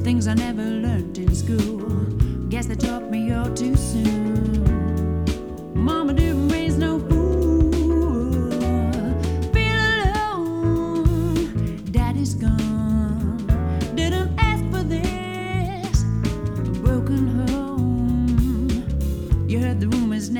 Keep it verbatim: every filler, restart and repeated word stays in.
things I never learned in school. Guess they taught me all too soon.